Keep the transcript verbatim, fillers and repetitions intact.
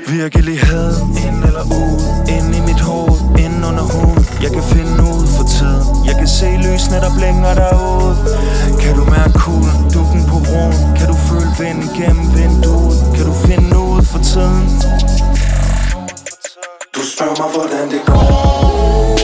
Virkelighed, ind eller ud, ind i mit hoved, ind under huden. Jeg kan finde ud for tiden. Jeg kan se lysene, der blinker derude. Kan du mærke kuglen, dukken på broen? Kan du føle vinden gennem vinduet? Kan du finde ud for tiden? Du spørger mig, hvordan det går.